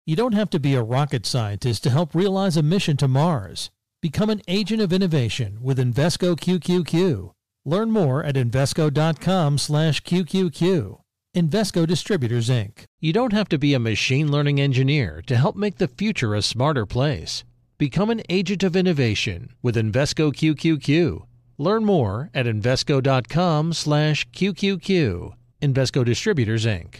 You don't have to be a rocket scientist to help realize a mission to Mars. Become an agent of innovation with Invesco QQQ. Learn more at Invesco.com/QQQ. Invesco Distributors, Inc. You don't have to be a machine learning engineer to help make the future a smarter place. Become an agent of innovation with Invesco QQQ. Learn more at Invesco.com/QQQ. Invesco Distributors, Inc.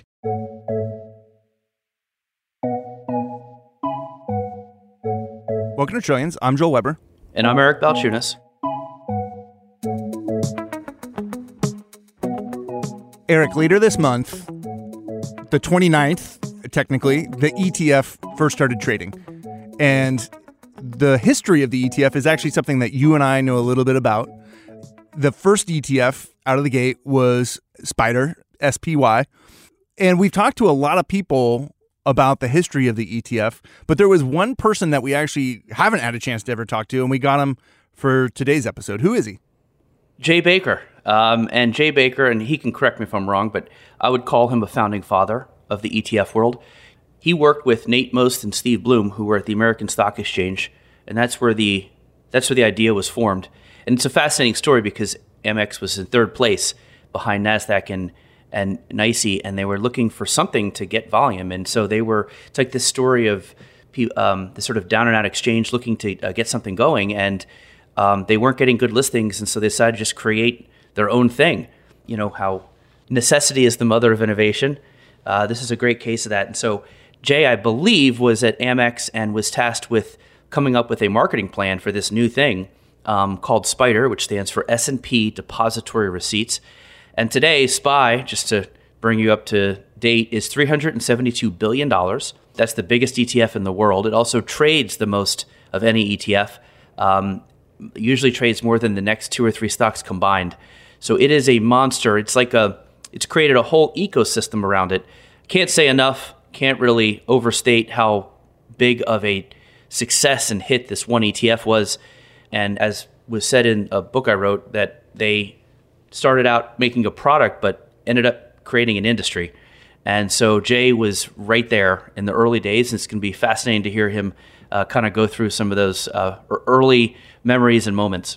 Welcome to Trillions. I'm Joel Weber. And I'm Eric Balchunas. Eric, later this month, the 29th, technically, the ETF first started trading. And the history of the ETF is actually something that you and I know a little bit about. The first ETF out of the gate was SPYDR, SPY. And we've talked to a lot of people about the history of the ETF, but there was one person that we actually haven't had a chance to ever talk to, and we got him for today's episode. Who is he? Jay Baker. And Jay Baker, and he can correct me if I'm wrong, but I would call him a founding father of the ETF world. He worked with Nate Most and Steve Bloom, who were at the American Stock Exchange, and that's where the idea was formed. And it's a fascinating story because Amex was in third place behind NASDAQ and NYSE, and they were looking for something to get volume. And so it's like this story of the sort of down and out exchange looking to get something going. And they weren't getting good listings. And so they decided to just create their own thing. You know, how necessity is the mother of innovation. This is a great case of that. And so Jay, I believe, was at Amex and was tasked with coming up with a marketing plan for this new thing called SPYDR, which stands for S&P Depository Receipts. And today, SPY, just to bring you up to date, is $372 billion. That's the biggest ETF in the world. It also trades the most of any ETF. Usually trades more than the next 2 or 3 stocks combined. So it is a monster. It's created a whole ecosystem around it. Can't say enough, can't really overstate how big of a success and hit this one ETF was. And as was said in a book I wrote, that they started out making a product, but ended up creating an industry. And so Jay was right there in the early days, and it's going to be fascinating to hear him kind of go through some of those early memories and moments.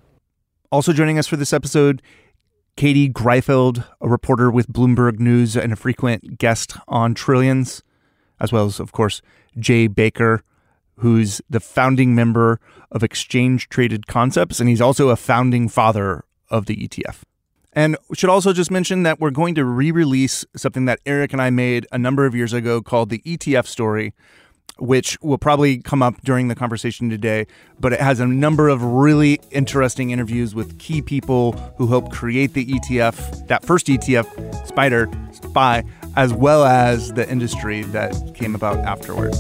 Also joining us for this episode, Katie Greifeld, a reporter with Bloomberg News and a frequent guest on Trillions, as well as, of course, Jay Baker, who's the founding member of Exchange Traded Concepts, and he's also a founding father of the ETF. And we should also just mention that we're going to re-release something that Eric and I made a number of years ago called the ETF Story, which will probably come up during the conversation today, but it has a number of really interesting interviews with key people who helped create the ETF, that first ETF, SPY, as well as the industry that came about afterward.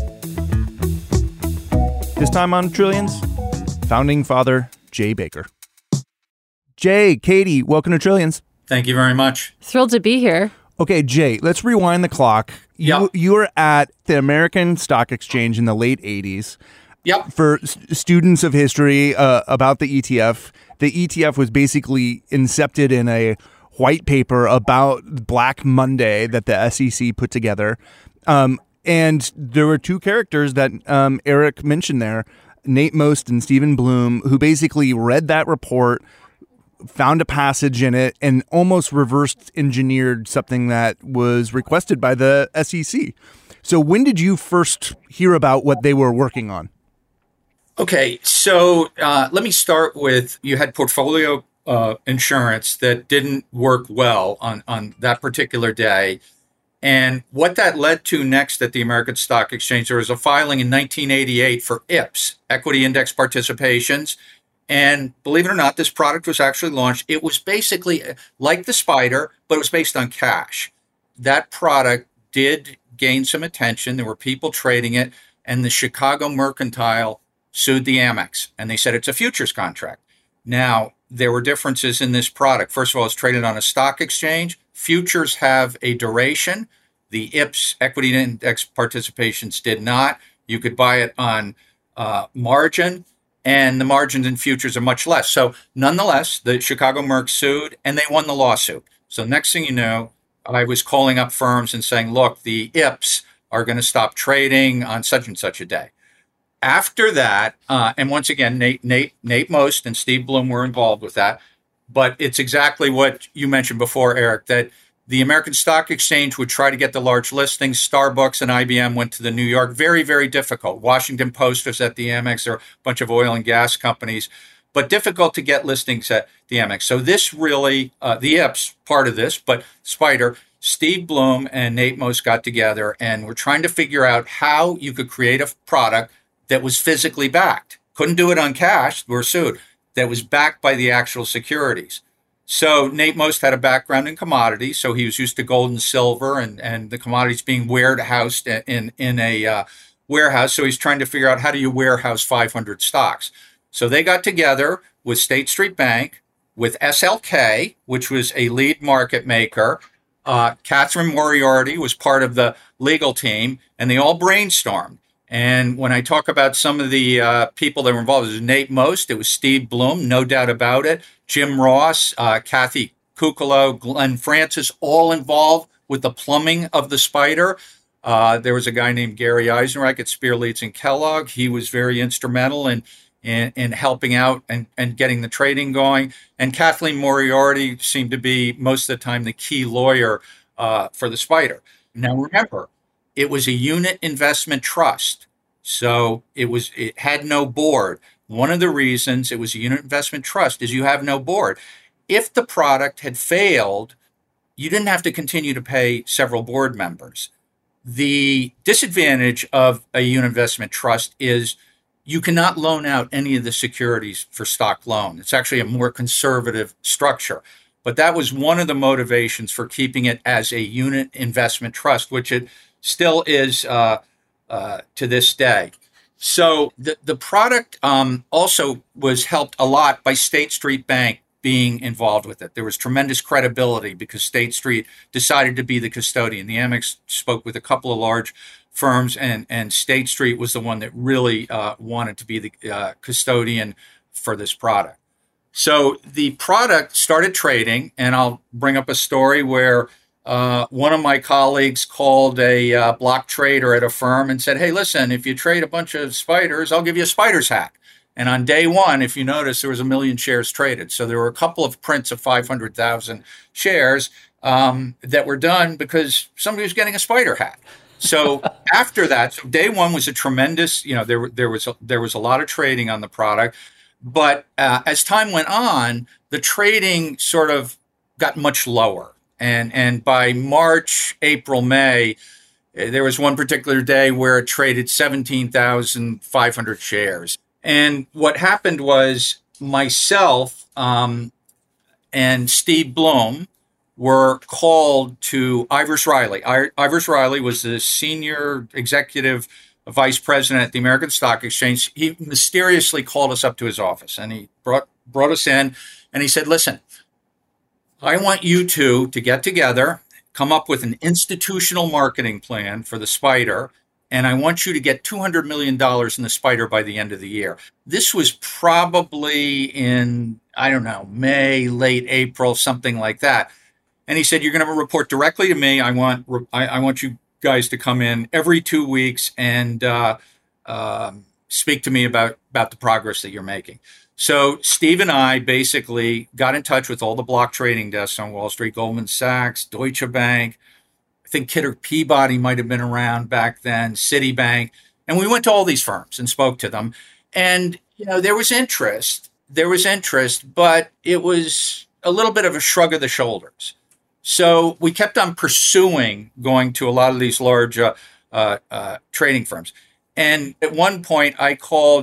This time on Trillions, founding father Jay Baker. Jay, Katie, welcome to Trillions. Thank you very much. Thrilled to be here. Okay, Jay, let's rewind the clock. Yep. You were at the American Stock Exchange in the late 80s. Yep. For students of history about the ETF was basically incepted in a white paper about Black Monday that the SEC put together. And there were 2 characters that Eric mentioned there, Nate Most and Stephen Bloom, who basically read that report, found a passage in it, and almost reverse engineered something that was requested by the SEC. So when did you first hear about what they were working on? Okay, so let me start with, you had portfolio insurance that didn't work well on that particular day. And what that led to next at the American Stock Exchange, there was a filing in 1988 for IPS, Equity Index Participations. And believe it or not, this product was actually launched. It was basically like the SPYDR, but it was based on cash. That product did gain some attention. There were people trading it, and the Chicago Mercantile sued the Amex, and they said it's a futures contract. Now, there were differences in this product. First of all, it's traded on a stock exchange. Futures have a duration. The IPS, Equity Index Participations, did not. You could buy it on margin, and the margins in futures are much less. So nonetheless, the Chicago Merc sued, and they won the lawsuit. So next thing you know, I was calling up firms and saying, look, the IPS are going to stop trading on such and such a day. After that, and once again, Nate Most and Steve Bloom were involved with that. But it's exactly what you mentioned before, Eric, that the American Stock Exchange would try to get the large listings. Starbucks and IBM went to the New York. Very, very difficult. Washington Post was at the Amex. There are a bunch of oil and gas companies, but difficult to get listings at the Amex. So this really, the IPS part of this, but SPDR, Steve Bloom and Nate Most got together and were trying to figure out how you could create a product that was physically backed. Couldn't do it on cash, we were sued, that was backed by the actual securities. So Nate Most had a background in commodities, so he was used to gold and silver and the commodities being warehoused in a warehouse. So he's trying to figure out how do you warehouse 500 stocks. So they got together with State Street Bank, with SLK, which was a lead market maker. Catherine Moriarty was part of the legal team, and they all brainstormed. And when I talk about some of the people that were involved, it was Nate Most, it was Steve Bloom, no doubt about it, Jim Ross, Kathy Kukolo, Glenn Francis, all involved with the plumbing of the SPDR. There was a guy named Gary Eisenreich at Spear, Leeds and Kellogg. He was very instrumental in helping out and getting the trading going. And Kathleen Moriarty seemed to be most of the time the key lawyer for the SPDR. Now remember, it was a unit investment trust, so it had no board. One of the reasons it was a unit investment trust is you have no board. If the product had failed, you didn't have to continue to pay several board members. The disadvantage of a unit investment trust is you cannot loan out any of the securities for stock loan. It's actually a more conservative structure. But that was one of the motivations for keeping it as a unit investment trust, which it still is to this day. So the product also was helped a lot by State Street Bank being involved with it. There was tremendous credibility because State Street decided to be the custodian. The Amex spoke with a couple of large firms, and State Street was the one that really wanted to be the custodian for this product. So the product started trading, and I'll bring up a story where one of my colleagues called a block trader at a firm and said, hey, listen, if you trade a bunch of SPDRs, I'll give you a SPDRs hack. And on day one, if you notice, there was 1 million shares traded. So there were a couple of prints of 500,000 shares that were done because somebody was getting a SPDR hack. So after that, so day one was a tremendous, there was a lot of trading on the product. But as time went on, the trading sort of got much lower. And by March, April, May, there was one particular day where it traded 17,500 shares. And what happened was myself and Steve Bloom were called to Ivers Riley. Ivers Riley was the senior executive vice president at the American Stock Exchange. He mysteriously called us up to his office, and he brought us in, and he said, listen, I want you two to get together, come up with an institutional marketing plan for the SPDR, and I want you to get $200 million in the SPDR by the end of the year. This was probably in, May, late April, something like that. And he said, you're going to report directly to me. I want you guys to come in every 2 weeks and speak to me about the progress that you're making. So Steve and I basically got in touch with all the block trading desks on Wall Street, Goldman Sachs, Deutsche Bank. I think Kidder Peabody might have been around back then, Citibank. And we went to all these firms and spoke to them. And, there was interest, but it was a little bit of a shrug of the shoulders. So we kept on pursuing going to a lot of these large trading firms. And at one point, I called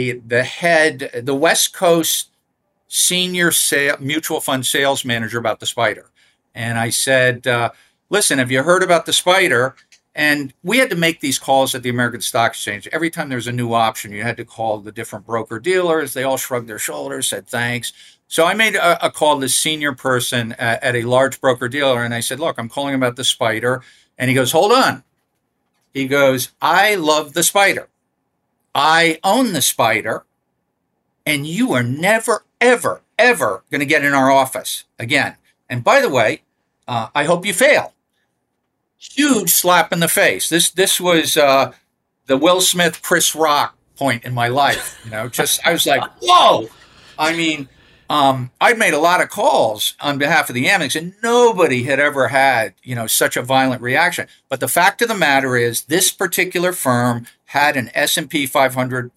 the West Coast senior mutual fund sales manager about the SPDR. And I said, listen, have you heard about the SPDR? And we had to make these calls at the American Stock Exchange. Every time there's a new option, you had to call the different broker dealers. They all shrugged their shoulders, said thanks. So I made a call to this senior person at a large broker dealer. And I said, look, I'm calling about the SPDR. And he goes, hold on. He goes, I love the SPDR. I own the SPDR. And you are never, ever, ever going to get in our office again. And by the way, I hope you fail. huge slap in the face. This was the Will Smith, Chris Rock point in my life. I was like, whoa. I mean, I'd made a lot of calls on behalf of the Amex, and nobody had ever had, such a violent reaction. But the fact of the matter is, this particular firm had an S&P 500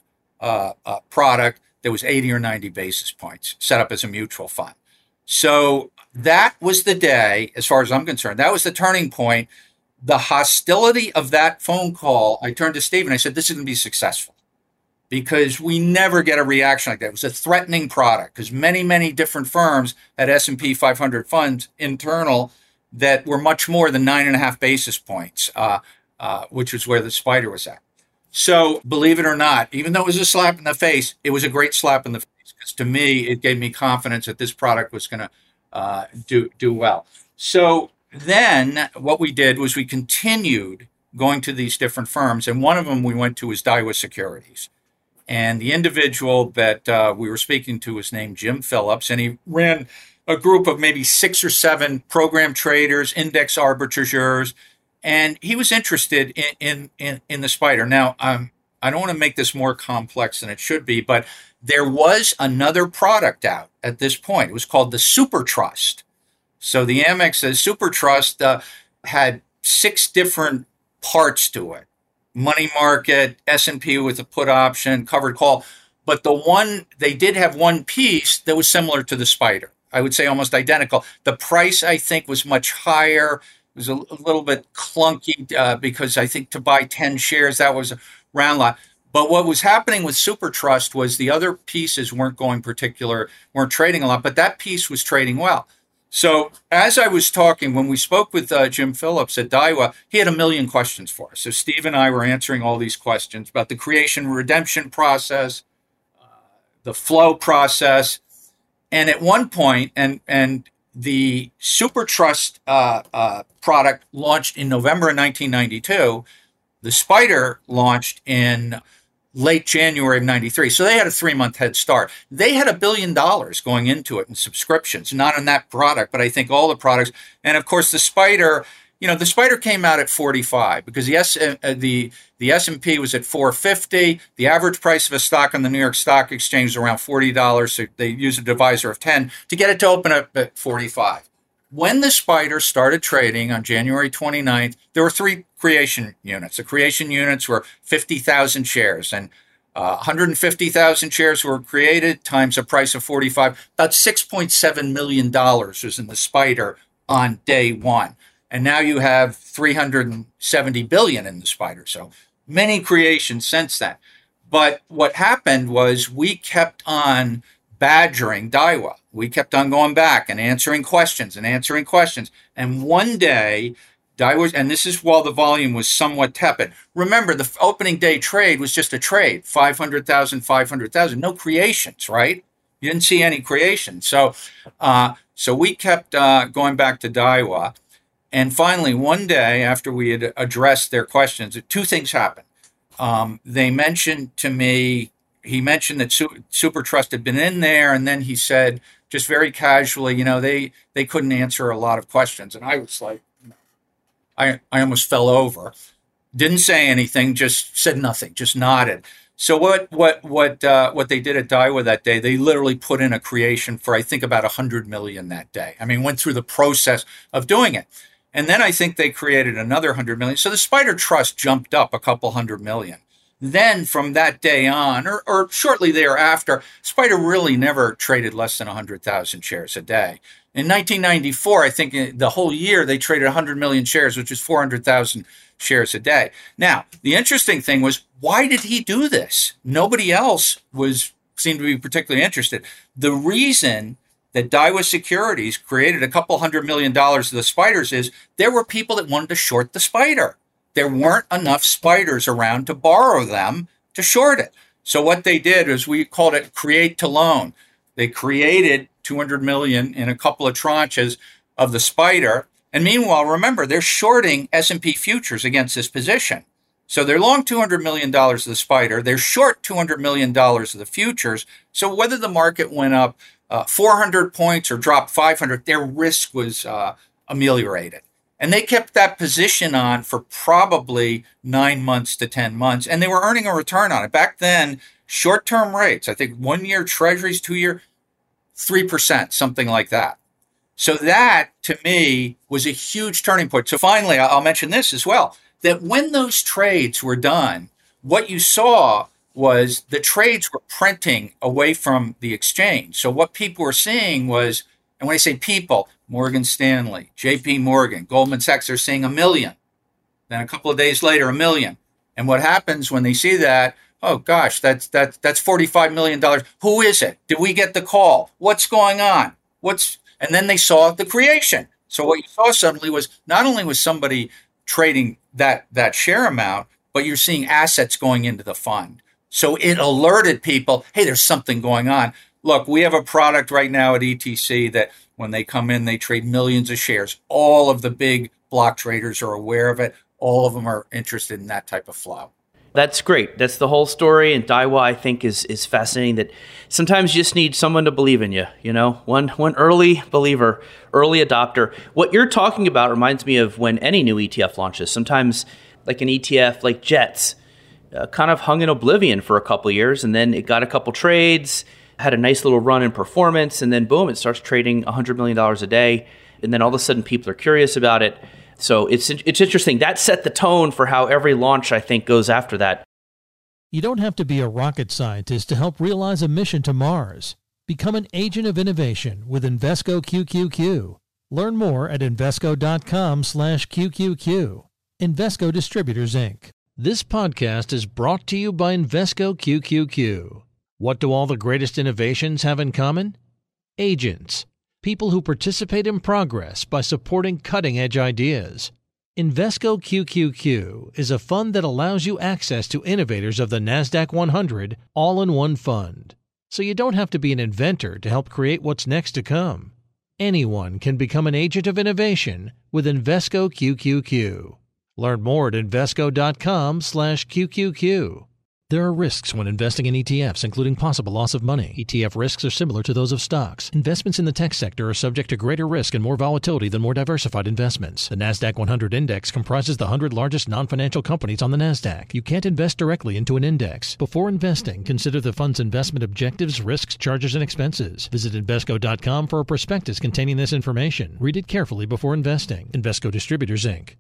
product that was 80 or 90 basis points set up as a mutual fund. So that was the day, as far as I'm concerned, that was the turning point. The hostility of that phone call, I turned to Steve and I said, this is going to be successful, because we never get a reaction like that. It was a threatening product, because many, many different firms had S&P 500 funds internal that were much more than 9.5 basis points, which was where the SPDR was at. So believe it or not, even though it was a slap in the face, it was a great slap in the face, because to me, it gave me confidence that this product was going to do well. So then what we did was we continued going to these different firms, and one of them we went to was Daiwa Securities. And the individual that we were speaking to was named Jim Phillips, and he ran a group of maybe 6 or 7 program traders, index arbitrageurs, and he was interested in the SPDR. Now, I don't want to make this more complex than it should be, but there was another product out at this point. It was called the Super Trust. So the Amex Super Trust had 6 different parts to it. Money market, S&P with a put option, covered call. But they did have one piece that was similar to the SPDR. I would say almost identical. The price, I think, was much higher. It was a little bit clunky because I think to buy 10 shares, that was a round lot. But what was happening with Super Trust was the other pieces weren't trading a lot, but that piece was trading well. So as I was talking, when we spoke with Jim Phillips at Daiwa, he had 1 million questions for us. So Steve and I were answering all these questions about the creation redemption process, the flow process. And at one point, and the Super Trust product launched in November of 1992. The SPDR launched in late January of 93. So they had a 3-month head start. They had $1 billion going into it in subscriptions, not in that product, but I think all the products. And of course, the SPDR, the SPDR came out at 45 because the S&P was at 450. The average price of a stock on the New York Stock Exchange was around $40. So they used a divisor of 10 to get it to open up at 45. When the SPDR started trading on January 29th, there were 3 creation units. The creation units were 50,000 shares, and 150,000 shares were created times a price of 45. About $6.7 million was in the SPDR on day one. And now you have 370 billion in the SPDR. So many creations since then. But what happened was we kept on badgering Daiwa. We kept on going back and answering questions. And one day, Daiwa, and this is while the volume was somewhat tepid. Remember, the opening day trade was just a trade, 500,000, 500,000, no creations, right? You didn't see any creations. So we kept going back to Daiwa. And finally, one day after we had addressed their questions, 2 things happened. He mentioned that Super Trust had been in there, and then he said, just very casually, they couldn't answer a lot of questions. And I was like, I almost fell over. Didn't say anything, just said nothing, just nodded. So what they did at Daiwa that day, they literally put in a creation for, I think, about 100 million that day. I mean, went through the process of doing it. And then I think they created another 100 million. So the SPDR Trust jumped up a couple 100 million. Then from that day on, or shortly thereafter, SPDR really never traded less than 100,000 shares a day. In 1994, I think the whole year they traded 100 million shares, which is 400,000 shares a day. Now, the interesting thing was, why did he do this? Nobody else seemed to be particularly interested. The reason that Daiwa Securities created a couple $100 million of the SPDRs is there were people that wanted to short the SPDR. There weren't enough SPDRs around to borrow them to short it. So what they did is, we called it create to loan. They created 200 million in a couple of tranches of the SPDR. And meanwhile, remember, they're shorting S&P futures against this position. So they're long $200 million of the SPDR. They're short $200 million of the futures. So whether the market went up 400 points or dropped 500, their risk was ameliorated. And they kept that position on for probably 9 months to 10 months, and they were earning a return on it. Back then, short-term rates, I think 1-year treasuries, 2-year, 3%, something like that. So that, to me, was a huge turning point. So finally, I'll mention this as well, that when those trades were done, what you saw was the trades were printing away from the exchange. So what people were seeing was, and when I say people, Morgan Stanley, JP Morgan, Goldman Sachs, they're seeing 1 million. Then a couple of days later, 1 million. And what happens when they see that? Oh gosh, that's $45 million. Who is it? Did we get the call? What's going on? And then they saw the creation. So what you saw suddenly was not only was somebody trading that share amount, but you're seeing assets going into the fund. So it alerted people, hey, there's something going on. Look, we have a product right now at ETC that when they come in, they trade millions of shares. All of the big block traders are aware of it. All of them are interested in that type of flow. That's great. That's the whole story. And Daiwa, I think, is fascinating that sometimes you just need someone to believe in you, one early believer, early adopter. What you're talking about reminds me of when any new ETF launches. Sometimes like an ETF like JETS kind of hung in oblivion for a couple of years, and then it got a couple trades, had a nice little run in performance, and then boom, it starts trading $100 million a day. And then all of a sudden people are curious about it. So it's interesting. That set the tone for how every launch, I think, goes after that. You don't have to be a rocket scientist to help realize a mission to Mars. Become an agent of innovation with Invesco QQQ. Learn more at Invesco.com/QQQ. Invesco Distributors, Inc. This podcast is brought to you by Invesco QQQ. What do all the greatest innovations have in common? Agents. People who participate in progress by supporting cutting-edge ideas. Invesco QQQ is a fund that allows you access to innovators of the NASDAQ 100 all in one fund. So you don't have to be an inventor to help create what's next to come. Anyone can become an agent of innovation with Invesco QQQ. Learn more at Invesco.com/QQQ. There are risks when investing in ETFs, including possible loss of money. ETF risks are similar to those of stocks. Investments in the tech sector are subject to greater risk and more volatility than more diversified investments. The NASDAQ 100 Index comprises the 100 largest non-financial companies on the NASDAQ. You can't invest directly into an index. Before investing, consider the fund's investment objectives, risks, charges, and expenses. Visit Invesco.com for a prospectus containing this information. Read it carefully before investing. Invesco Distributors, Inc.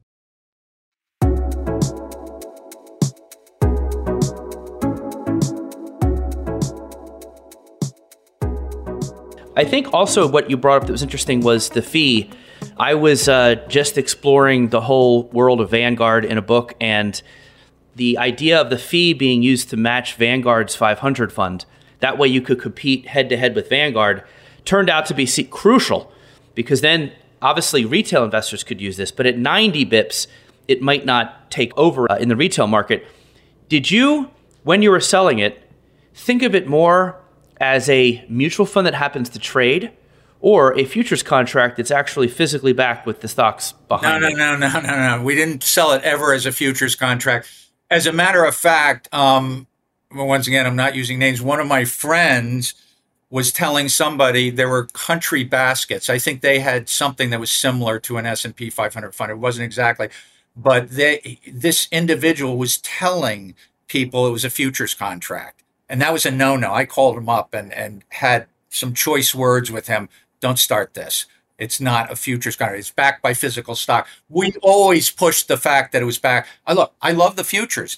I think also what you brought up that was interesting was the fee. I was just exploring the whole world of Vanguard in a book, and the idea of the fee being used to match Vanguard's 500 fund, that way you could compete head-to-head with Vanguard, turned out to be crucial, because then obviously retail investors could use this, but at 90 bips, it might not take over in the retail market. Did you, when you were selling it, think of it more as a mutual fund that happens to trade, or a futures contract that's actually physically backed with the stocks behind it? No. We didn't sell it ever as a futures contract. As a matter of fact, once again, I'm not using names. One of my friends was telling somebody there were country baskets. I think they had something that was similar to an S&P 500 fund. It wasn't exactly, but this individual was telling people it was a futures contract. And that was a no-no. I called him up and had some choice words with him. Don't start this. It's not a futures contract. It's backed by physical stock. We always pushed the fact that it was backed. I love the futures.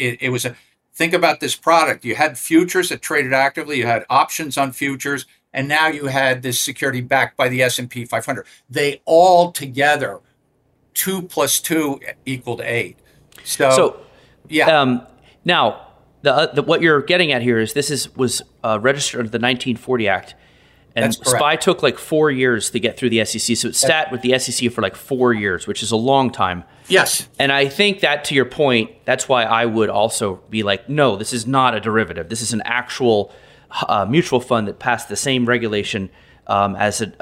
Think about this product. You had futures that traded actively. You had options on futures. And now you had this security backed by the S&P 500. They all together, 2 + 2 = 8. So yeah. Now, what you're getting at here is was registered under the 1940 Act, and SPY took like 4 years to get through the SEC. So it sat with the SEC for like 4 years, which is a long time. Yes. And I think that, to your point, that's why I would also be like, no, this is not a derivative. This is an actual mutual fund that passed the same regulation as a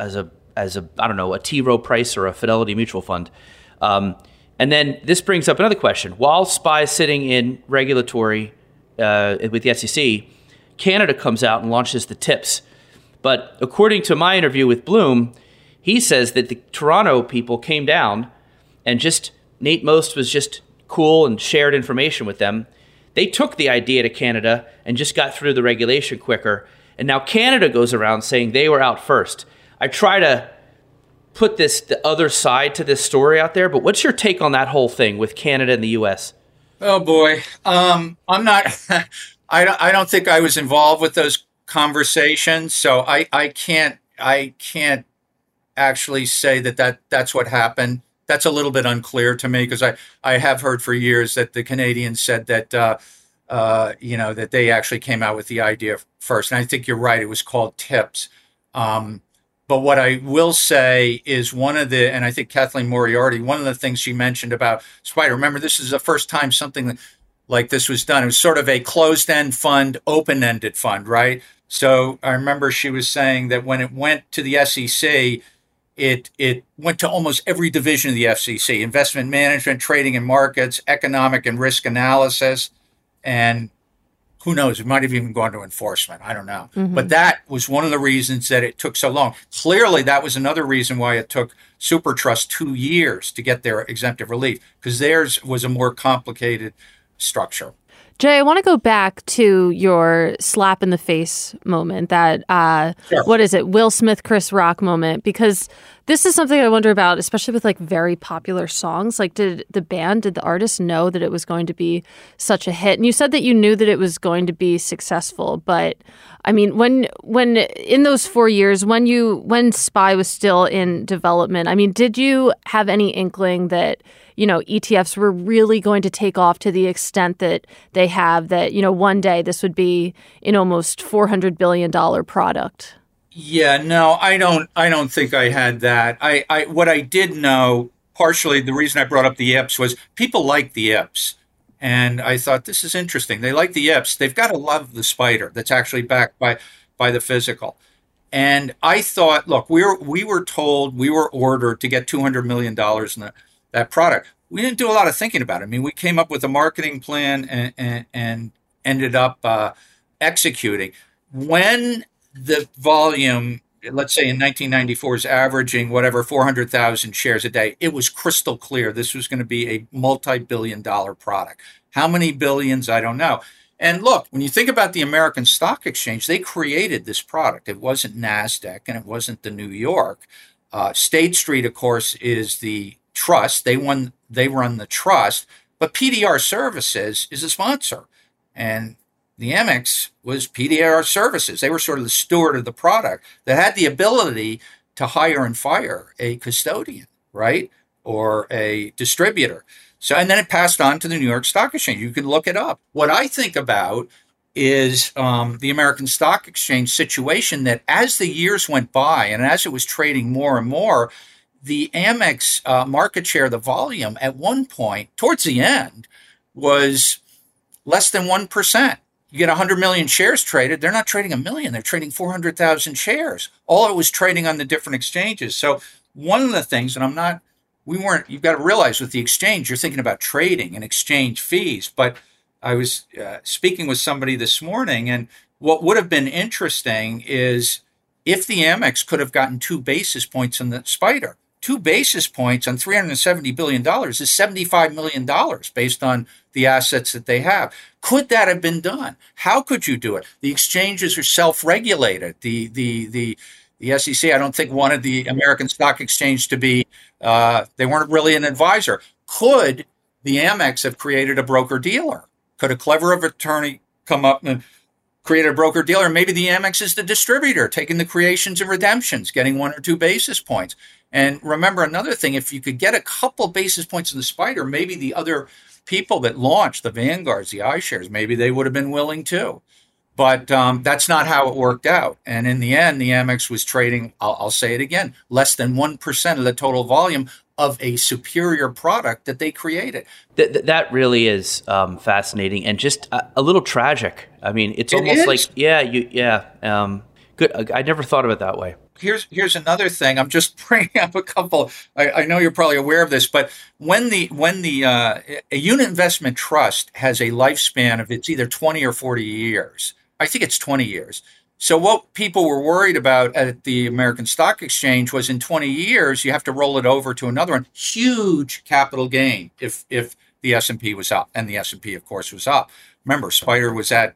I don't know, a T. Rowe Price or a Fidelity mutual fund. And then this brings up another question. While SPY is sitting in regulatory with the SEC, Canada comes out and launches the TIPS. But according to my interview with Bloom, he says that the Toronto people came down and just Nate Most was just cool and shared information with them. They took the idea to Canada and just got through the regulation quicker. And now Canada goes around saying they were out first. I try to put the other side to this story out there, but what's your take on that whole thing with Canada and the U.S.? Oh boy, I'm not. I don't think I was involved with those conversations, so I can't actually say that's what happened. That's a little bit unclear to me because I have heard for years that the Canadians said that that they actually came out with the idea first, and I think you're right. It was called TIPS. But what I will say is and I think Kathleen Moriarty, one of the things she mentioned about SPDR, remember, this is the first time something like this was done. It was sort of a closed-end fund, open-ended fund, right? So I remember she was saying that when it went to the SEC, it went to almost every division of the FCC: investment management, trading and markets, economic and risk analysis, and who knows, it might have even gone to enforcement. I don't know. Mm-hmm. But that was one of the reasons that it took so long. Clearly, that was another reason why it took Super Trust 2 years to get their exemptive relief, because theirs was a more complicated structure. Jay, I want to go back to your slap in the face moment, that, Sure. What is it, Will Smith, Chris Rock moment, because this is something I wonder about, especially with like very popular songs. Like, did the artist know that it was going to be such a hit? And you said that you knew that it was going to be successful, but I mean, when in those 4 years, when Spy was still in development, I mean, did you have any inkling that, ETFs were really going to take off to the extent that they have, that, one day this would be an almost $400 billion product? Yeah, no, I don't think I had that. I what I did know, partially the reason I brought up the IPS was people like the IPS. And I thought, this is interesting. They like the IPS. They've got to love the SPDR that's actually backed by the physical. And I thought, look, we were ordered to get $200 million in that product. We didn't do a lot of thinking about it. I mean, we came up with a marketing plan and ended up executing. When the volume, let's say in 1994, is averaging 400,000 shares a day, it was crystal clear this was going to be a multi-billion-dollar product. How many billions, I don't know. And look, when you think about the American Stock Exchange, they created this product. It wasn't NASDAQ and it wasn't the New York. State Street, of course, is the trust. They run the trust, but PDR Services is a sponsor. And the Amex was PDR Services. They were sort of the steward of the product that had the ability to hire and fire a custodian, right? Or a distributor. So, and then it passed on to the New York Stock Exchange. You can look it up. What I think about is the American Stock Exchange situation, that as the years went by and as it was trading more and more, the Amex market share, the volume at one point towards the end was less than 1%. You get 100 million shares traded. They're not trading a million. They're trading 400,000 shares. All it was trading on the different exchanges. So one of the things, and you've got to realize with the exchange, you're thinking about trading and exchange fees. But I was speaking with somebody this morning, and what would have been interesting is if the Amex could have gotten 2 basis points in the SPDR. 2 basis points on $370 billion is $75 million based on the assets that they have. Could that have been done? How could you do it? The exchanges are self-regulated. The SEC, I don't think, wanted the American Stock Exchange to be, they weren't really an advisor. Could the Amex have created a broker-dealer? Could a clever attorney come up and create a broker-dealer? Maybe the Amex is the distributor, taking the creations and redemptions, getting 1 or 2 basis points. And remember another thing, if you could get a couple basis points in the SPDR, maybe the other people that launched, the Vanguards, the iShares, maybe they would have been willing too. But that's not how it worked out. And in the end, the Amex was trading, I'll say it again, less than 1% of the total volume of a superior product that they created. That really is fascinating and just a little tragic. I mean, it's almost like, good. I never thought of it that way. Here's another thing. I'm just bringing up a couple. I know you're probably aware of this, but when a unit investment trust has a lifespan of it's either 20 or 40 years, I think it's 20 years. So what people were worried about at the American Stock Exchange was in 20 years, you have to roll it over to another one. Huge capital gain if the S&P was up. And the S&P, of course, was up. Remember, Spider was at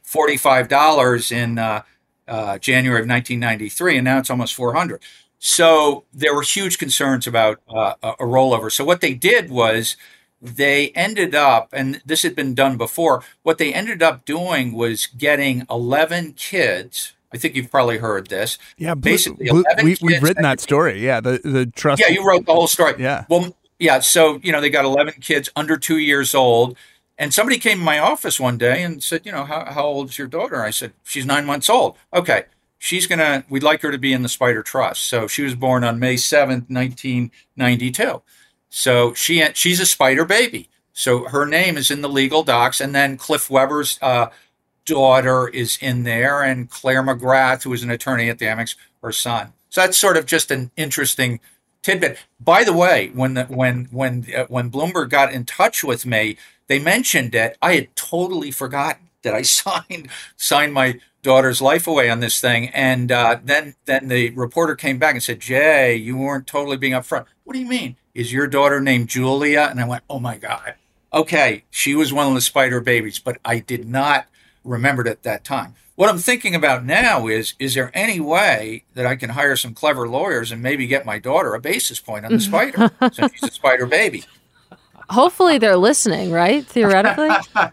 $45 in January of 1993, and now it's almost 400. So there were huge concerns about a rollover. So what they did was they ended up, and this had been done before, what they ended up doing was getting 11 kids. I think you've probably heard this. Yeah, basically, we've written that story. Yeah, the trust. Yeah, you wrote the whole story. Yeah. Well, yeah. So they got 11 kids under 2 years old, and somebody came in my office one day and said, how old is your daughter? I said, she's 9 months old. Okay, we'd like her to be in the Spider Trust. So she was born on May 7th, 1992. So she's a Spider baby. So her name is in the legal docs, and then Cliff Weber's daughter is in there, and Claire McGrath, who is an attorney at the Amex, her son. So that's sort of just an interesting tidbit. By the way, when Bloomberg got in touch with me, they mentioned it. I had totally forgotten that I signed my daughter's life away on this thing, and then the reporter came back and said, "Jay, you weren't totally being upfront." What do you mean? Is your daughter named Julia? And I went, oh my God. Okay, she was one of the Spider babies, but I did not remember it at that time. What I'm thinking about now is there any way that I can hire some clever lawyers and maybe get my daughter a basis point on the Spider, since she's a Spider baby? Hopefully they're listening, right? Theoretically.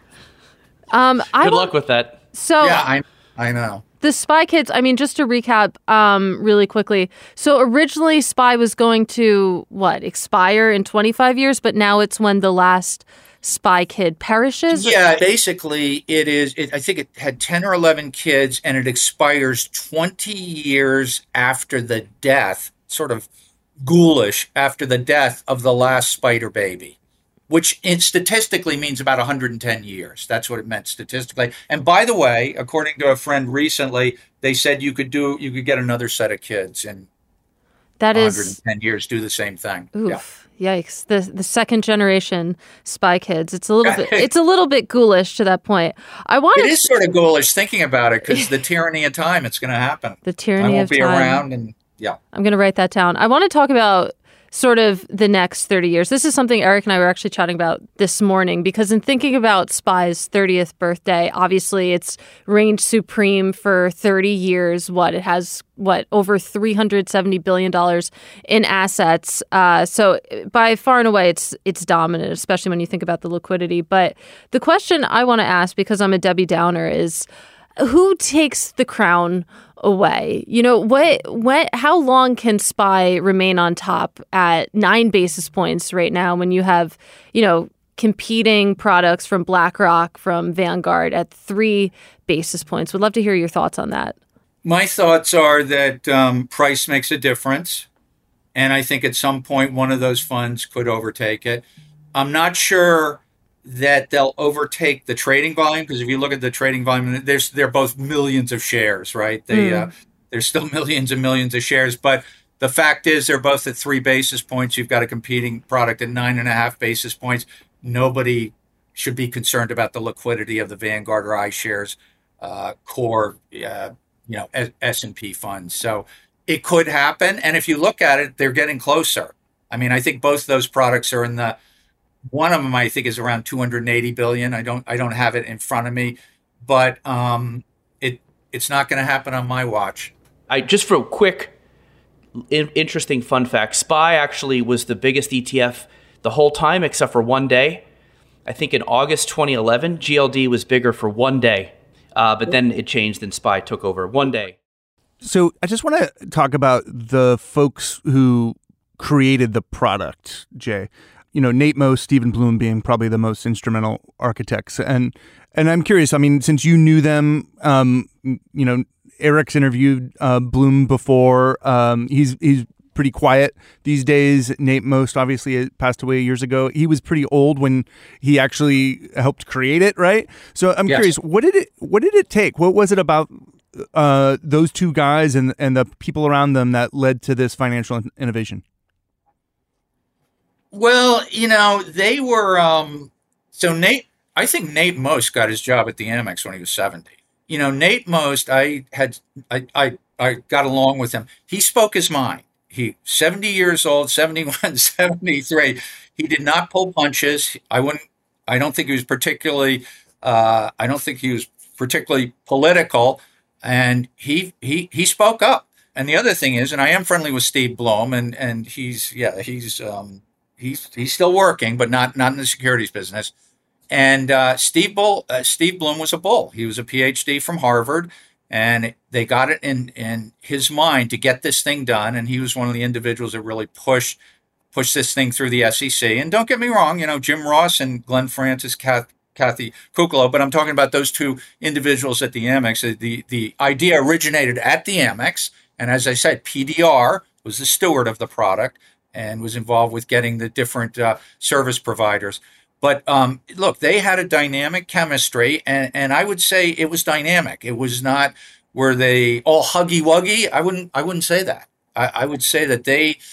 Good luck with that. So yeah, I know. The Spy Kids, I mean, just to recap really quickly. So originally Spy was going to, expire in 25 years, but now it's when the last Spy Kid perishes? Yeah, basically I think it had 10 or 11 kids, and it expires 20 years after the death, sort of ghoulish, after the death of the last Spider baby. Which statistically means about 110 years. That's what it meant statistically. And by the way, according to a friend recently, they said you could get another set of kids in 110 years, do the same thing. Oof. Yeah. Yikes. The second generation Spy Kids. It's a little bit ghoulish to that point. It is sort of ghoulish thinking about it, because the tyranny of time, it's going to happen. The tyranny of time. I won't be around, and yeah. I'm going to write that down. I want to talk about sort of the next 30 years. This is something Eric and I were actually chatting about this morning, because in thinking about Spy's 30th birthday, obviously it's reigned supreme for 30 years. It has over $370 billion in assets. So by far and away, it's dominant, especially when you think about the liquidity. But the question I want to ask, because I'm a Debbie Downer, is who takes the crown away? How long can Spy remain on top at 9 basis points right now, when you have, competing products from BlackRock, from Vanguard at 3 basis points? Would love to hear your thoughts on that. My thoughts are that price makes a difference. And I think at some point, one of those funds could overtake it. I'm not sure that they'll overtake the trading volume, because if you look at the trading volume, they're both millions of shares, right? There's still millions and millions of shares, but the fact is they're both at 3 basis points. You've got a competing product at 9.5 basis points. Nobody should be concerned about the liquidity of the Vanguard or iShares core, S&P funds. So it could happen, and if you look at it, they're getting closer. I mean, I think both those products are in the. One of them, I think, is around 280 billion. I don't have it in front of me, but it's not going to happen on my watch. Just for a quick, interesting fun fact: Spy actually was the biggest ETF the whole time, except for one day. I think in August 2011, GLD was bigger for one day, but then it changed and Spy took over one day. So I just want to talk about the folks who created the product, Jay. Nate Most, Stephen Bloom being probably the most instrumental architects. And I'm curious, I mean, since you knew them, Eric's interviewed Bloom before. He's pretty quiet these days. Nate Most obviously passed away years ago. He was pretty old when he actually helped create it, right? So I'm curious, what did it take? What was it about those two guys and the people around them that led to this financial innovation? Well, they were. So I think Nate Most got his job at the Amex when he was 70. Nate Most, I got along with him. He spoke his mind. He 70 years old, 71, 73. He did not pull punches. I don't think he was particularly political, and he spoke up. And the other thing is, and I am friendly with Steve Blum, and he's still working, but not in the securities business. And Steve Blum was a bull. He was a PhD from Harvard, and they got it in his mind to get this thing done. And he was one of the individuals that really pushed this thing through the SEC. And don't get me wrong, Jim Ross and Glenn Francis, Kathy Kuklo, but I'm talking about those two individuals at the Amex. The idea originated at the Amex, and as I said, PDR was the steward of the product and was involved with getting the different service providers. But look, they had a dynamic chemistry, and I would say it was dynamic. It was not, were they all huggy wuggy? I wouldn't say that. I would say that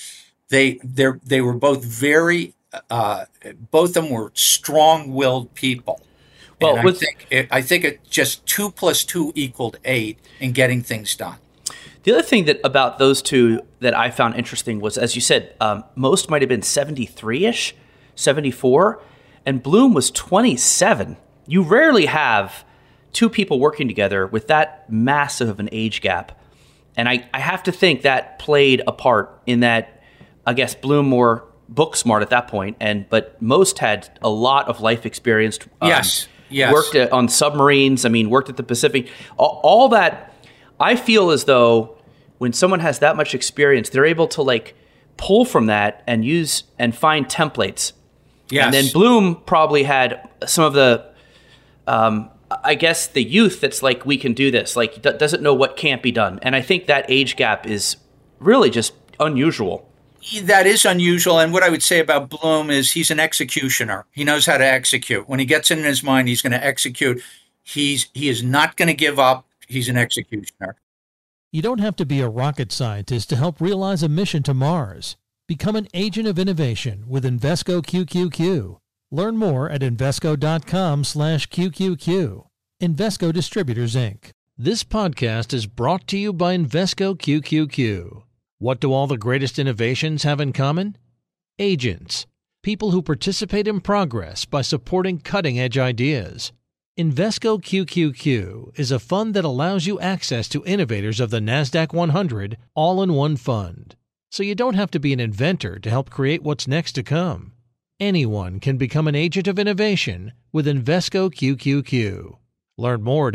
they were both very both of them were strong-willed people. Well, I think it just 2 + 2 = 8 in getting things done. The other thing about those two that I found interesting was, as you said, Most might have been 73-ish, 74, and Blum was 27. You rarely have two people working together with that massive of an age gap. And I have to think that played a part in that. I guess Blum more book smart at that point, but Most had a lot of life experience. Yes. Worked on submarines. Worked at the Pacific. All that. I feel as though when someone has that much experience, they're able to pull from that and use and find templates. Yes. And then Blum probably had some of the, I guess, the youth that's we can do this, doesn't know what can't be done. And I think that age gap is really just unusual. That is unusual. And what I would say about Blum is he's an executioner. He knows how to execute. When he gets it in his mind, he's going to execute. He is not going to give up. He's an executioner. You don't have to be a rocket scientist to help realize a mission to Mars. Become an agent of innovation with Invesco QQQ. Learn more at Invesco.com/QQQ. Invesco Distributors, Inc. This podcast is brought to you by Invesco QQQ. What do all the greatest innovations have in common? Agents, people who participate in progress by supporting cutting-edge ideas. Invesco QQQ is a fund that allows you access to innovators of the NASDAQ 100 all in one fund. So you don't have to be an inventor to help create what's next to come. Anyone can become an agent of innovation with Invesco QQQ. Learn more at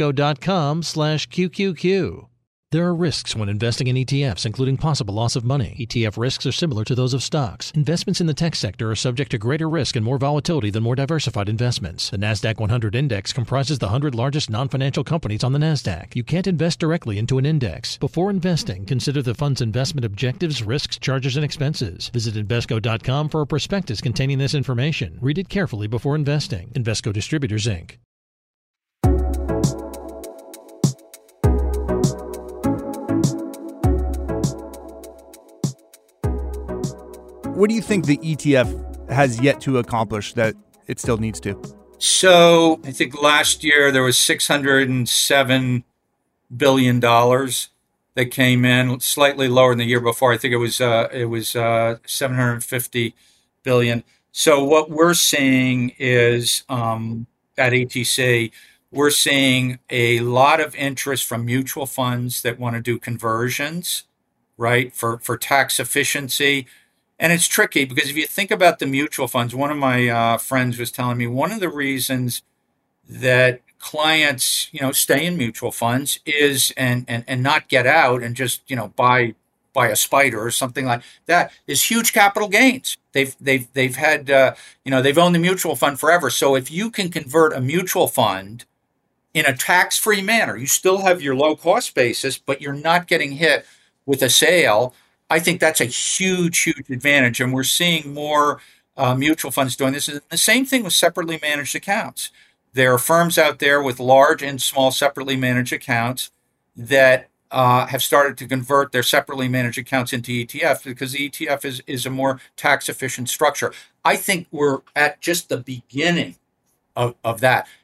Invesco.com/QQQ. There are risks when investing in ETFs, including possible loss of money. ETF risks are similar to those of stocks. Investments in the tech sector are subject to greater risk and more volatility than more diversified investments. The NASDAQ 100 Index comprises the 100 largest non-financial companies on the NASDAQ. You can't invest directly into an index. Before investing, consider the fund's investment objectives, risks, charges, and expenses. Visit Invesco.com for a prospectus containing this information. Read it carefully before investing. Invesco Distributors, Inc. What do you think the ETF has yet to accomplish that it still needs to? So I think last year there was $607 billion that came in, slightly lower than the year before. I think it was 750 billion. So what we're seeing is at ATC, we're seeing a lot of interest from mutual funds that want to do conversions, right, for tax efficiency. And it's tricky because if you think about the mutual funds, one of my friends was telling me one of the reasons that clients, stay in mutual funds is and not get out and just, buy a spider or something like that is huge capital gains. They've had they've owned the mutual fund forever. So if you can convert a mutual fund in a tax-free manner, you still have your low cost basis, but you're not getting hit with a sale. I think that's a huge, huge advantage. And we're seeing more mutual funds doing this. And the same thing with separately managed accounts. There are firms out there with large and small separately managed accounts that have started to convert their separately managed accounts into ETFs because the ETF is a more tax efficient structure. I think we're at just the beginning of that.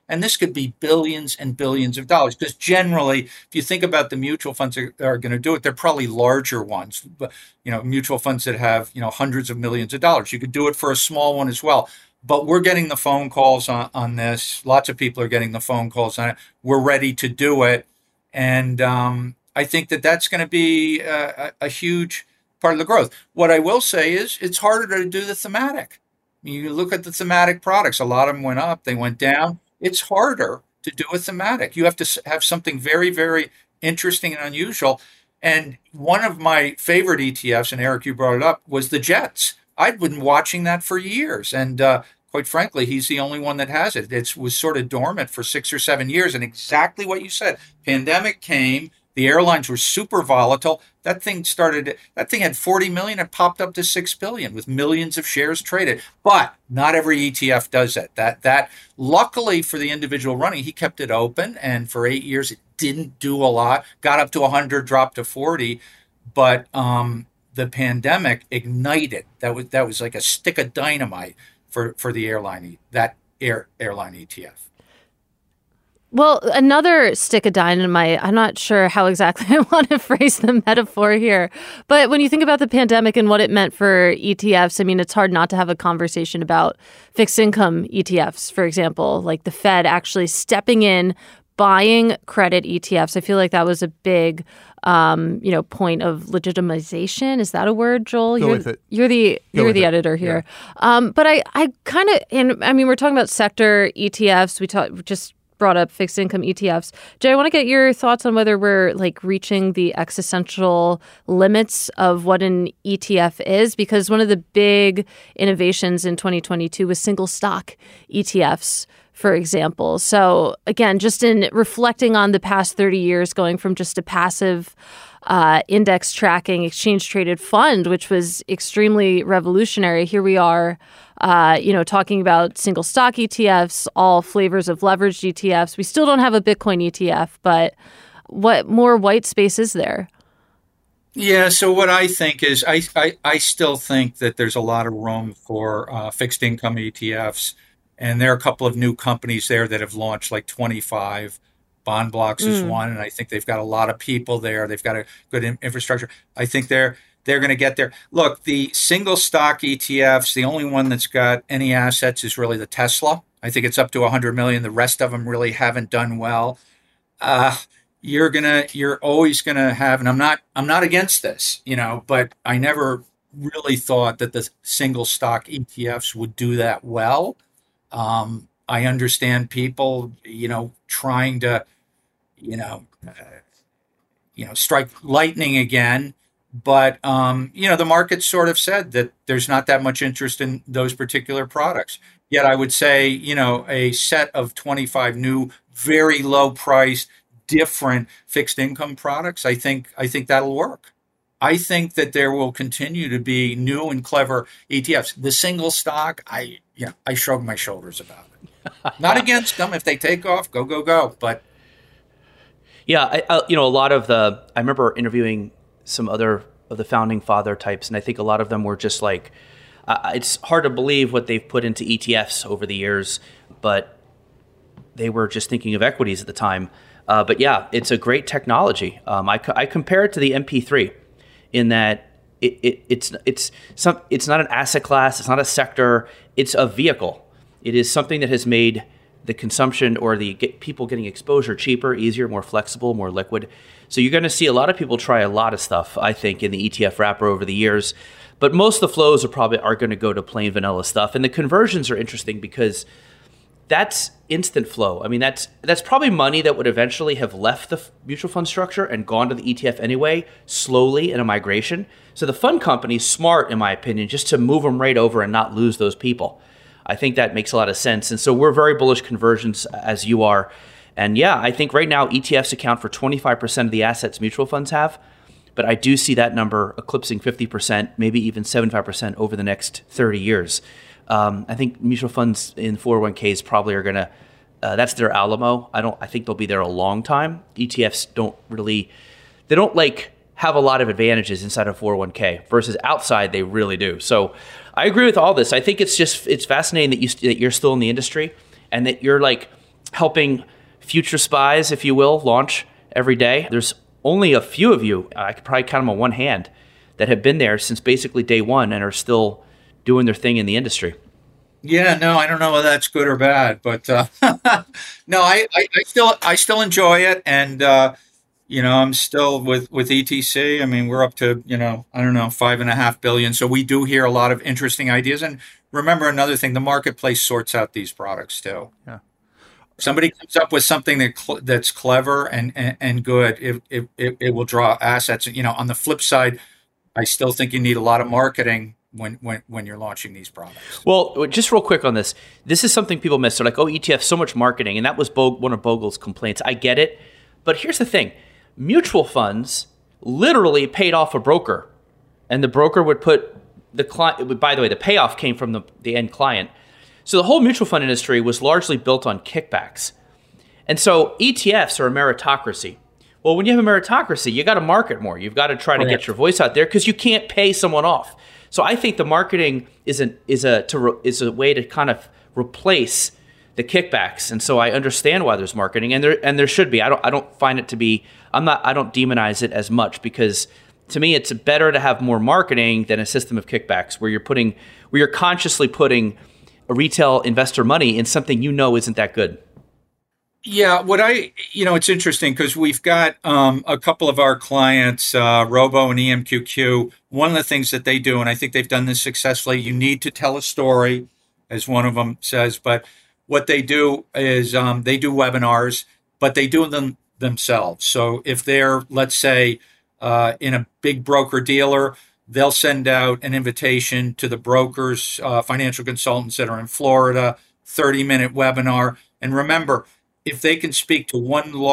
And this could be billions and billions of dollars, because generally, if you think about the mutual funds that are going to do it, they're probably larger ones, but mutual funds that have hundreds of millions of dollars. You could do it for a small one as well. But we're getting the phone calls on this. Lots of people are getting the phone calls on it. We're ready to do it, and I think that that's going to be a huge part of the growth. What I will say is it's harder to do the thematic. You look at the thematic products. A lot of them went up, they went down. It's harder to do a thematic. You have to have something very, very interesting and unusual. And one of my favorite ETFs, and Eric, you brought it up, was the Jets. I'd been watching that for years. And quite frankly, he's the only one that has it. It was sort of dormant for 6 or 7 years. And exactly what you said, pandemic came. The airlines were super volatile. That thing had 40 million. It popped up to 6 billion with millions of shares traded. But not every ETF does that. That luckily for the individual running, he kept it open. And for 8 years, it didn't do a lot. Got up to 100, dropped to 40. But the pandemic ignited. That was like a stick of dynamite for the airline ETF. Well, another stick of dynamite, I'm not sure how exactly I want to phrase the metaphor here, but when you think about the pandemic and what it meant for ETFs, I mean, it's hard not to have a conversation about fixed income ETFs, for example, like the Fed actually stepping in, buying credit ETFs. I feel like that was a big, point of legitimization. Is that a word, Joel? Go with it. You're the editor here. Yeah. But I kind of, we're talking about sector ETFs. We just brought up fixed income ETFs. Jay, I want to get your thoughts on whether we're reaching the existential limits of what an ETF is, because one of the big innovations in 2022 was single stock ETFs, for example. So again, just in reflecting on the past 30 years, going from just a passive index tracking exchange traded fund, which was extremely revolutionary. Here we are, talking about single stock ETFs, all flavors of leveraged ETFs. We still don't have a Bitcoin ETF, but what more white space is there? Yeah, so what I think is I still think that there's a lot of room for fixed income ETFs. And there are a couple of new companies there that have launched, like 25. Bond Blocks is one, and I think they've got a lot of people there. They've got a good infrastructure. I think they're going to get there. Look, the single stock ETFs, the only one that's got any assets is really the Tesla. I think it's up to 100 million. The rest of them really haven't done well. You're always gonna have, and I'm not against this, but I never really thought that the single stock ETFs would do that well. I understand people, trying to, strike lightning again. But, the market sort of said that there's not that much interest in those particular products. Yet I would say, a set of 25 new, very low priced, different fixed income products, I think that'll work. I think that there will continue to be new and clever ETFs. The single stock, I shrug my shoulders about it. Not against them. If they take off, go. But yeah, a lot of I remember interviewing some other of the founding father types, and I think a lot of them were just like, it's hard to believe what they've put into ETFs over the years, but they were just thinking of equities at the time. But yeah, it's a great technology. I compare it to the MP3 in that it's not an asset class, it's not a sector, it's a vehicle. It is something that has made the consumption or the people getting exposure cheaper, easier, more flexible, more liquid. So you're going to see a lot of people try a lot of stuff, I think, in the ETF wrapper over the years. But most of the flows are going to go to plain vanilla stuff. And the conversions are interesting because that's instant flow. I mean, that's probably money that would eventually have left the mutual fund structure and gone to the ETF anyway, slowly in a migration. So the fund company's smart, in my opinion, just to move them right over and not lose those people. I think that makes a lot of sense. And so we're very bullish conversions, as you are. And yeah, I think right now ETFs account for 25% of the assets mutual funds have. But I do see that number eclipsing 50%, maybe even 75% over the next 30 years. I think mutual funds in 401ks probably are going to, that's their Alamo. I think they'll be there a long time. ETFs don't have a lot of advantages inside of 401k versus outside they really do. So I agree with all this. I think it's fascinating that you're still in the industry and that you're helping future spies, if you will, launch every day. There's only a few of you, I could probably count them on one hand, that have been there since basically day one and are still doing their thing in the industry. Yeah, no, I don't know whether that's good or bad, but no, I still enjoy it, and I'm still with ETC. I mean, we're up to I don't know, $5.5 billion. So we do hear a lot of interesting ideas. And remember another thing: the marketplace sorts out these products too. Yeah. Somebody comes up with something that's clever and good, it will draw assets. On the flip side, I still think you need a lot of marketing when you're launching these products. Well, just real quick on this. This is something people miss. They're like, oh, ETF, so much marketing. And that was one of Bogle's complaints. I get it. But here's the thing. Mutual funds literally paid off a broker. And the broker would put the client, by the way, the payoff came from the end client. So the whole mutual fund industry was largely built on kickbacks. And so ETFs are a meritocracy. Well, when you have a meritocracy, you got to market more. You've got to try to get your voice out there because you can't pay someone off. So I think the marketing is a way to kind of replace the kickbacks. And so I understand why there's marketing, and there should be. I don't find it to be. I don't demonize it as much, because to me it's better to have more marketing than a system of kickbacks where you're consciously putting a retail investor money in something isn't that good. Yeah, it's interesting because we've got a couple of our clients, Robo and EMQQ. One of the things that they do, and I think they've done this successfully, you need to tell a story, as one of them says. But what they do is they do webinars, but they do them themselves. So if they're, let's say, in a big broker dealer, they'll send out an invitation to the brokers, financial consultants that are in Florida, 30-minute webinar. And remember, if they can speak to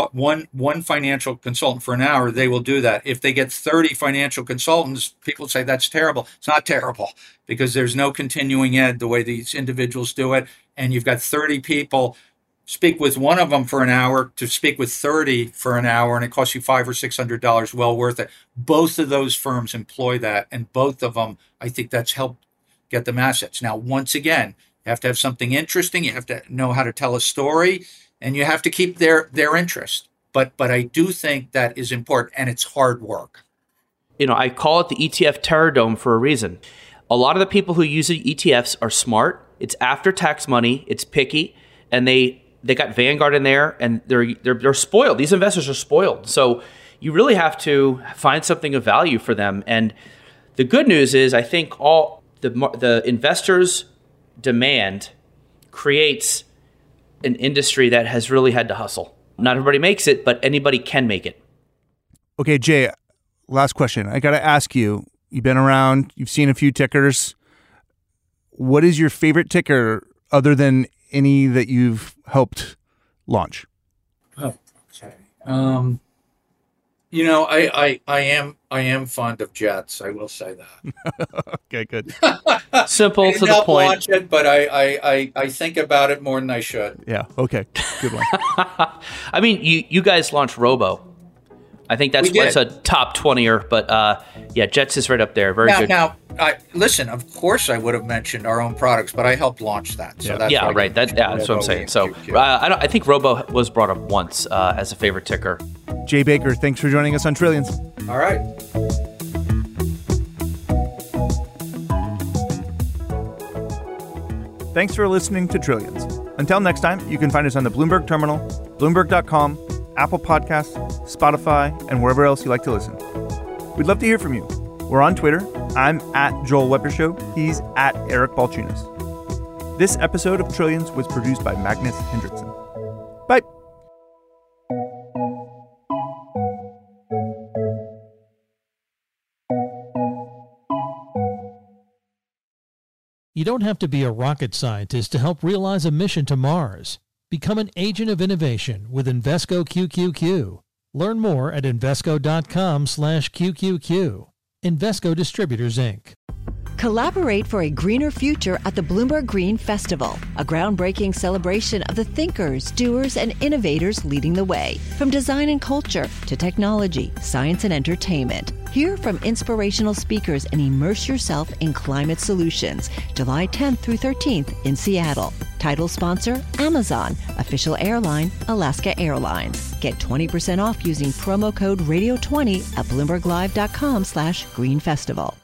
one financial consultant for an hour, they will do that. If they get 30 financial consultants, people say that's terrible. It's not terrible, because there's no continuing ed the way these individuals do it. And you've got 30 people. Speak with one of them for an hour to speak with 30 for an hour, and it costs you $500 or $600. Well worth it. Both of those firms employ that, and both of them, I think that's helped get them assets. Now, once again, you have to have something interesting. You have to know how to tell a story. And you have to keep their interest. But I do think that is important, and it's hard work. I call it the ETF terror dome for a reason. A lot of the people who use the ETFs are smart. It's after-tax money. It's picky. And they got Vanguard in there, and they're spoiled. These investors are spoiled. So you really have to find something of value for them. And the good news is I think all the investors' demand creates an industry that has really had to hustle. Not everybody makes it, but anybody can make it. Okay, Jay, last question. I got to ask you, you've been around, you've seen a few tickers. What is your favorite ticker other than any that you've helped launch? Oh, okay. I am fond of jets. I will say that. Okay, good. Simple to the point. Launch it, but I think about it more than I should. Yeah. Okay. Good one. I mean, you guys launched Robo. I think that's a top 20er, but Jets is right up there. Very good. Now, listen. Of course, I would have mentioned our own products, but I helped launch that. So that's right. That's what I'm saying. So I think Robo was brought up once as a favorite ticker. Jay Baker, thanks for joining us on Trillions. All right. Thanks for listening to Trillions. Until next time, you can find us on the Bloomberg Terminal, Bloomberg.com, Apple Podcasts, Spotify, and wherever else you like to listen. We'd love to hear from you. We're on Twitter. I'm at Joel Weber Show. He's at Eric Balchunas. This episode of Trillions was produced by Magnus Hendrickson. Bye. You don't have to be a rocket scientist to help realize a mission to Mars. Become an agent of innovation with Invesco QQQ. Learn more at Invesco.com/QQQ. Invesco Distributors, Inc. Collaborate for a greener future at the Bloomberg Green Festival, a groundbreaking celebration of the thinkers, doers, and innovators leading the way. From design and culture to technology, science, and entertainment. Hear from inspirational speakers and immerse yourself in climate solutions. July 10th through 13th in Seattle. Title sponsor, Amazon. Official airline, Alaska Airlines. Get 20% off using promo code radio20 at BloombergLive.com/Green Festival.